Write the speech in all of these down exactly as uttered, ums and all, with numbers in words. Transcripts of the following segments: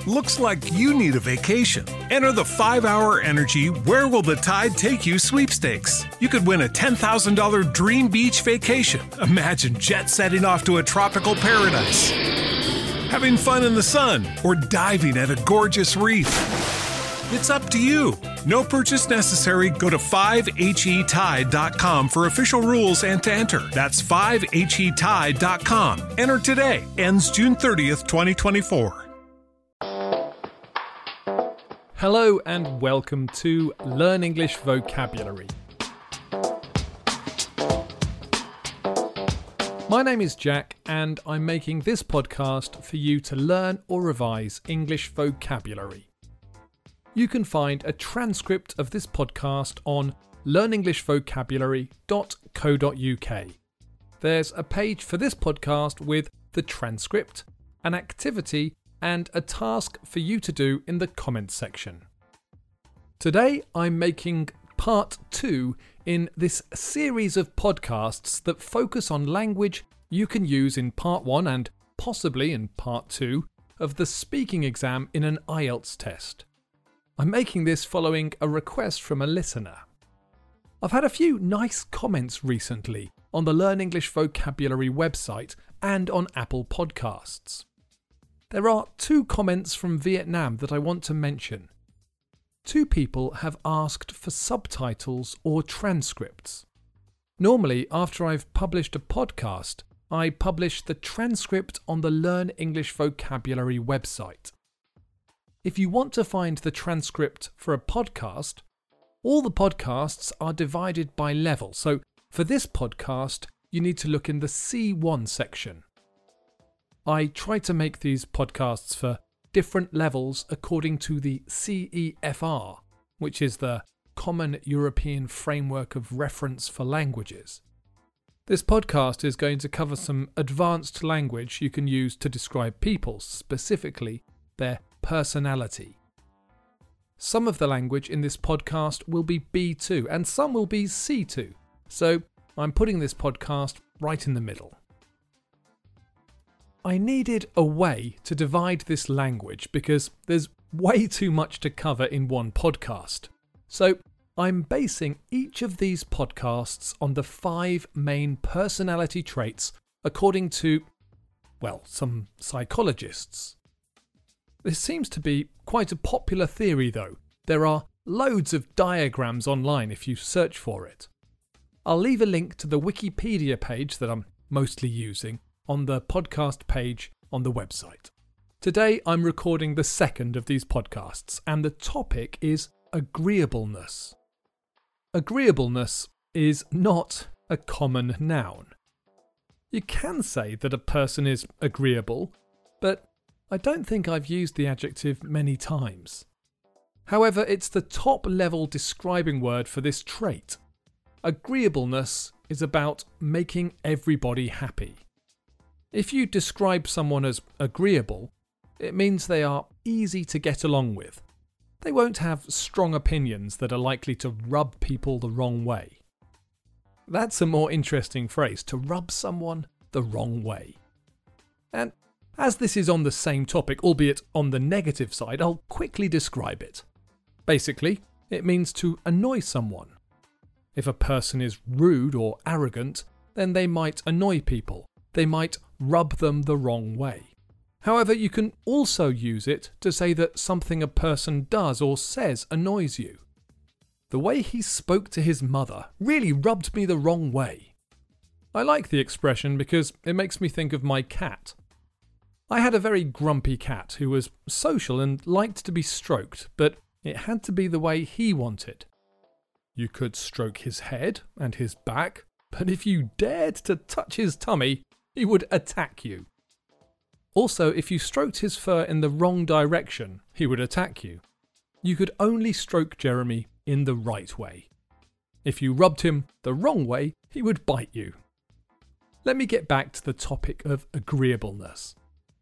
Looks like you need a vacation. Enter the five hour Energy Where Will the Tide Take You sweepstakes. You could win a ten thousand dollars dream beach vacation. Imagine jet setting off to a tropical paradise, having fun in the sun, or diving at a gorgeous reef. It's up to you. No purchase necessary. Go to five H E tide dot com for official rules and to enter. That's five H E tide dot com. Enter today. Ends June thirtieth, twenty twenty-four. Hello and welcome to Learn English Vocabulary. My name is Jack and I'm making this podcast for you to learn or revise English vocabulary. You can find a transcript of this podcast on learn english vocabulary dot co dot uk. There's a page for this podcast with the transcript, an activity, and a task for you to do in the comments section. Today I'm making part two in this series of podcasts that focus on language you can use in part one and possibly in part two of the speaking exam in an I E L T S test. I'm making this following a request from a listener. I've had a few nice comments recently on the Learn English Vocabulary website and on Apple Podcasts. There are two comments from Vietnam that I want to mention. Two people have asked for subtitles or transcripts. Normally, after I've published a podcast, I publish the transcript on the Learn English Vocabulary website. If you want to find the transcript for a podcast, all the podcasts are divided by level, so for this podcast, you need to look in the C one section. I try to make these podcasts for different levels according to the C E F R, which is the Common European Framework of Reference for Languages. This podcast is going to cover some advanced language you can use to describe people, specifically their personality. Some of the language in this podcast will be B two and some will be C two, so I'm putting this podcast right in the middle. I needed a way to divide this language because there's way too much to cover in one podcast. So I'm basing each of these podcasts on the five main personality traits according to, well, some psychologists. This seems to be quite a popular theory though. There are loads of diagrams online if you search for it. I'll leave a link to the Wikipedia page that I'm mostly using on the podcast page on the website. Today I'm recording the second of these podcasts and the topic is agreeableness. Agreeableness is not a common noun. You can say that a person is agreeable, but I don't think I've used the adjective many times. However, it's the top level describing word for this trait. Agreeableness is about making everybody happy. If you describe someone as agreeable, it means they are easy to get along with. They won't have strong opinions that are likely to rub people the wrong way. That's a more interesting phrase, to rub someone the wrong way. And as this is on the same topic, albeit on the negative side, I'll quickly describe it. Basically, it means to annoy someone. If a person is rude or arrogant, then they might annoy people. They might rub them the wrong way. However, you can also use it to say that something a person does or says annoys you. The way he spoke to his mother really rubbed me the wrong way. I like the expression because it makes me think of my cat. I had a very grumpy cat who was social and liked to be stroked, but it had to be the way he wanted. You could stroke his head and his back, but if you dared to touch his tummy, he would attack you. Also, if you stroked his fur in the wrong direction, he would attack you. You could only stroke Jeremy in the right way. If you rubbed him the wrong way, he would bite you. Let me get back to the topic of agreeableness.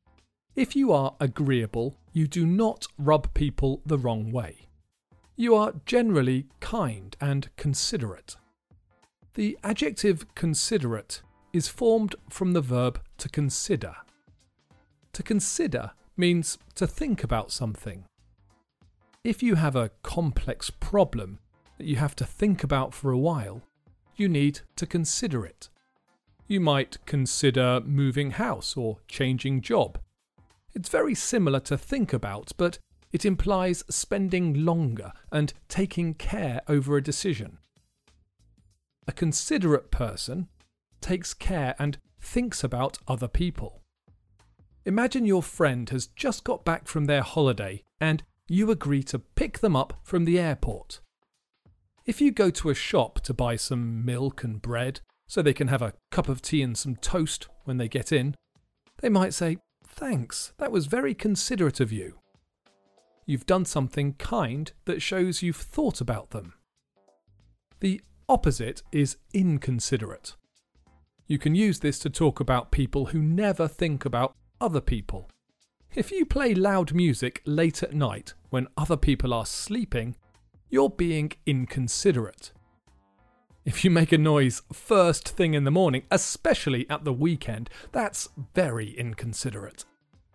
If you are agreeable, you do not rub people the wrong way. You are generally kind and considerate. The adjective considerate is formed from the verb to consider. To consider means to think about something. If you have a complex problem that you have to think about for a while, you need to consider it. You might consider moving house or changing job. It's very similar to think about, but it implies spending longer and taking care over a decision. A considerate person takes care and thinks about other people. Imagine your friend has just got back from their holiday and you agree to pick them up from the airport. If you go to a shop to buy some milk and bread so they can have a cup of tea and some toast when they get in, they might say, "Thanks, that was very considerate of you." You've done something kind that shows you've thought about them. The opposite is inconsiderate. You can use this to talk about people who never think about other people. If you play loud music late at night when other people are sleeping, you're being inconsiderate. If you make a noise first thing in the morning, especially at the weekend, that's very inconsiderate.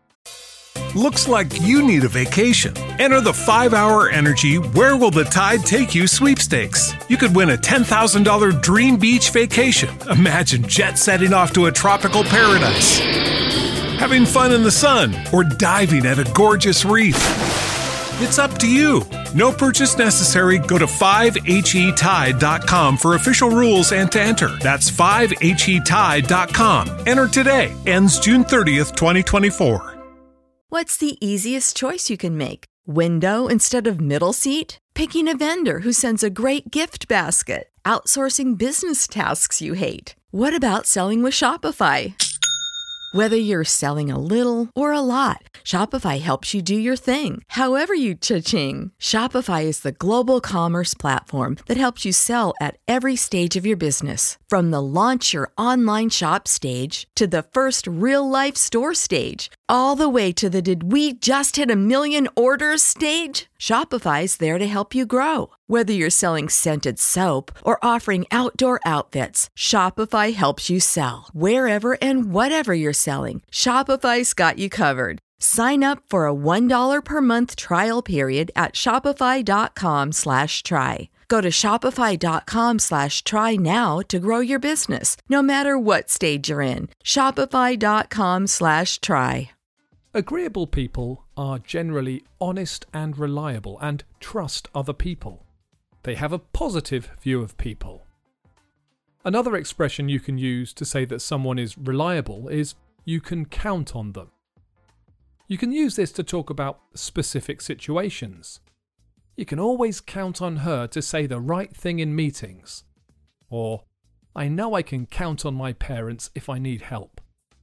Looks like you need a vacation. Enter the five hour Energy Where Will the Tide Take You sweepstakes. You could win a ten thousand dollars dream beach vacation. Imagine jet setting off to a tropical paradise, having fun in the sun, or diving at a gorgeous reef. It's up to you. No purchase necessary. Go to five H E tide dot com for official rules and to enter. That's five H E tide dot com. Enter today. Ends June thirtieth, twenty twenty-four. What's the easiest choice you can make? Window instead of middle seat? Picking a vendor who sends a great gift basket? Outsourcing business tasks you hate? What about selling with Shopify? Whether you're selling a little or a lot, Shopify helps you do your thing, however you cha-ching. Shopify is the global commerce platform that helps you sell at every stage of your business. From the launch your online shop stage to the first real-life store stage, all the way to the did we just hit a million orders stage. Shopify's there to help you grow. Whether you're selling scented soap or offering outdoor outfits, Shopify helps you sell. Wherever and whatever you're selling, Shopify's got you covered. Sign up for a one dollar per month trial period at shopify.com slash try. Go to shopify.com slash try now to grow your business, no matter what stage you're in. Shopify.com slash try. Agreeable people are generally honest and reliable and trust other people. They have a positive view of people. Another expression you can use to say that someone is reliable is you can count on them. You can use this to talk about specific situations. You can always count on her to say the right thing in meetings. Or, I know I can count on my parents if I need help.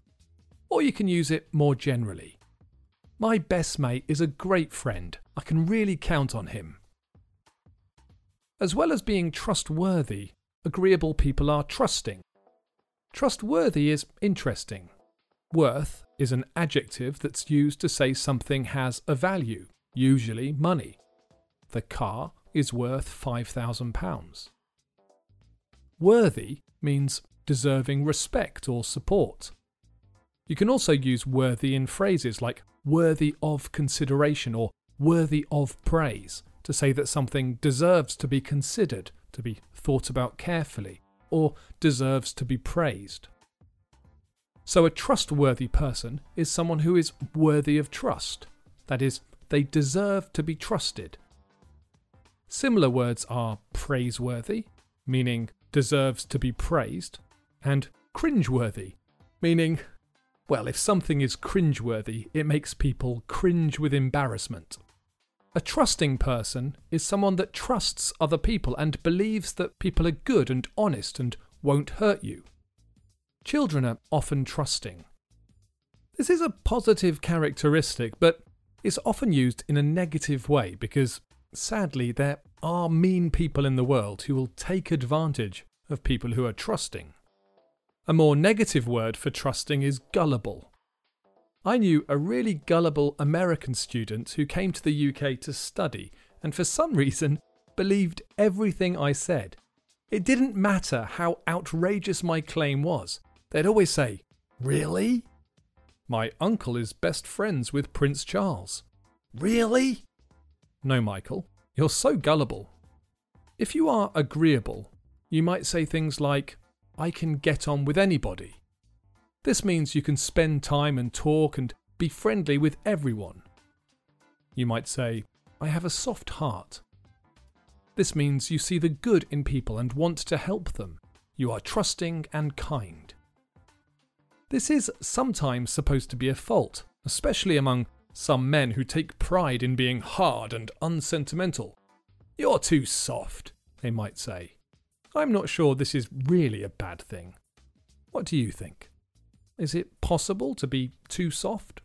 Or you can use it more generally. My best mate is a great friend. I can really count on him. As well as being trustworthy, agreeable people are trusting. Trustworthy is interesting. Worth is an adjective that's used to say something has a value, usually money. The car is worth five thousand pounds. Worthy means deserving respect or support. You can also use worthy in phrases like worthy of consideration or worthy of praise to say that something deserves to be considered, to be thought about carefully, or deserves to be praised. So a trustworthy person is someone who is worthy of trust. That is, they deserve to be trusted. Similar words are praiseworthy, meaning deserves to be praised, and cringeworthy, meaning, well, if something is cringeworthy, it makes people cringe with embarrassment. A trusting person is someone that trusts other people and believes that people are good and honest and won't hurt you. Children are often trusting. This is a positive characteristic, but it's often used in a negative way because, sadly, there are mean people in the world who will take advantage of people who are trusting. A more negative word for trusting is gullible. I knew a really gullible American student who came to the U K to study and for some reason believed everything I said. It didn't matter how outrageous my claim was. They'd always say, "Really?" My uncle is best friends with Prince Charles. Really? No, Michael, you're so gullible. If you are agreeable, you might say things like, I can get on with anybody. This means you can spend time and talk and be friendly with everyone. You might say, I have a soft heart. This means you see the good in people and want to help them. You are trusting and kind. This is sometimes supposed to be a fault, especially among some men who take pride in being hard and unsentimental. You're too soft, they might say. I'm not sure this is really a bad thing. What do you think? Is it possible to be too soft?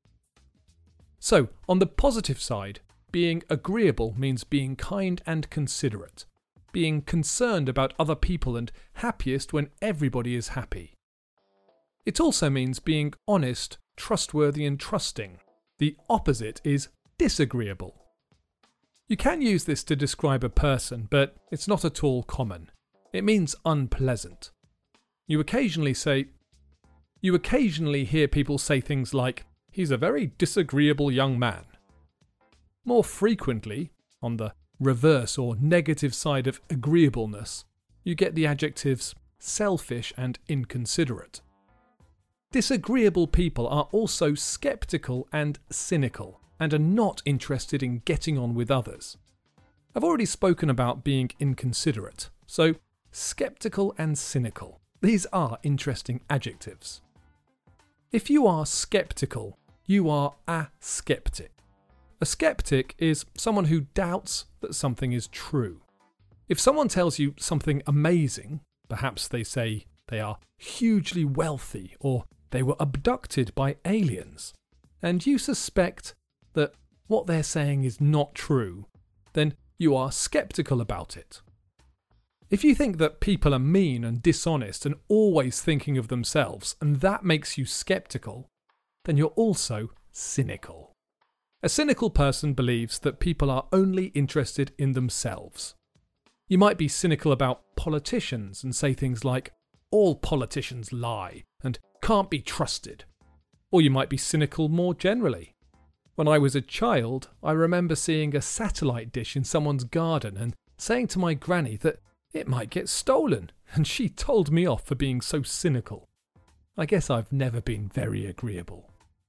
So, on the positive side, being agreeable means being kind and considerate, being concerned about other people and happiest when everybody is happy. It also means being honest, trustworthy and trusting. The opposite is disagreeable. You can use this to describe a person, but it's not at all common. It means unpleasant. You occasionally say, you occasionally hear people say things like, he's a very disagreeable young man. More frequently, on the reverse or negative side of agreeableness, you get the adjectives selfish and inconsiderate. Disagreeable people are also skeptical and cynical, and are not interested in getting on with others. I've already spoken about being inconsiderate, so skeptical and cynical. These are interesting adjectives. If you are skeptical, you are a skeptic. A skeptic is someone who doubts that something is true. If someone tells you something amazing, perhaps they say they are hugely wealthy or they were abducted by aliens, and you suspect that what they're saying is not true, then you are skeptical about it. If you think that people are mean and dishonest and always thinking of themselves, and that makes you skeptical, then you're also cynical. A cynical person believes that people are only interested in themselves. You might be cynical about politicians and say things like, all politicians lie and can't be trusted. Or you might be cynical more generally. When I was a child, I remember seeing a satellite dish in someone's garden and saying to my granny that it might get stolen, and she told me off for being so cynical. I guess I've never been very agreeable.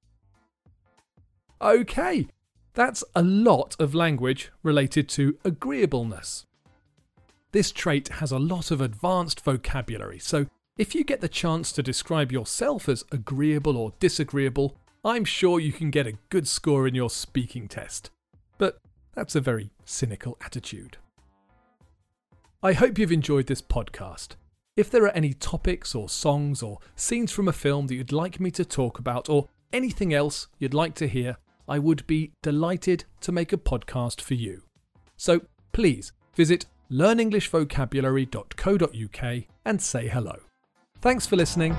Okay, that's a lot of language related to agreeableness. This trait has a lot of advanced vocabulary, so if you get the chance to describe yourself as agreeable or disagreeable, I'm sure you can get a good score in your speaking test. But that's a very cynical attitude. I hope you've enjoyed this podcast. If there are any topics or songs or scenes from a film that you'd like me to talk about or anything else you'd like to hear, I would be delighted to make a podcast for you. So please visit learn english vocabulary dot co dot uk and say hello. Thanks for listening.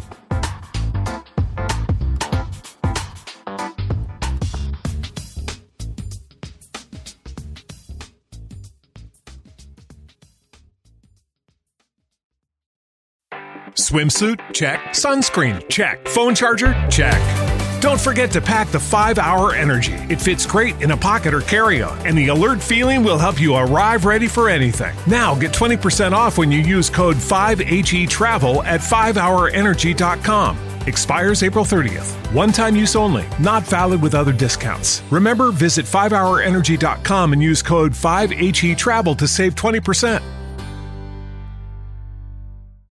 Swimsuit? Check. Sunscreen? Check. Phone charger? Check. Don't forget to pack the five hour Energy. It fits great in a pocket or carry-on, and the alert feeling will help you arrive ready for anything. Now get twenty percent off when you use code five H E travel at five hour energy dot com. Expires April thirtieth. One-time use only. Not valid with other discounts. Remember, visit five hour energy dot com and use code five H E travel to save twenty percent.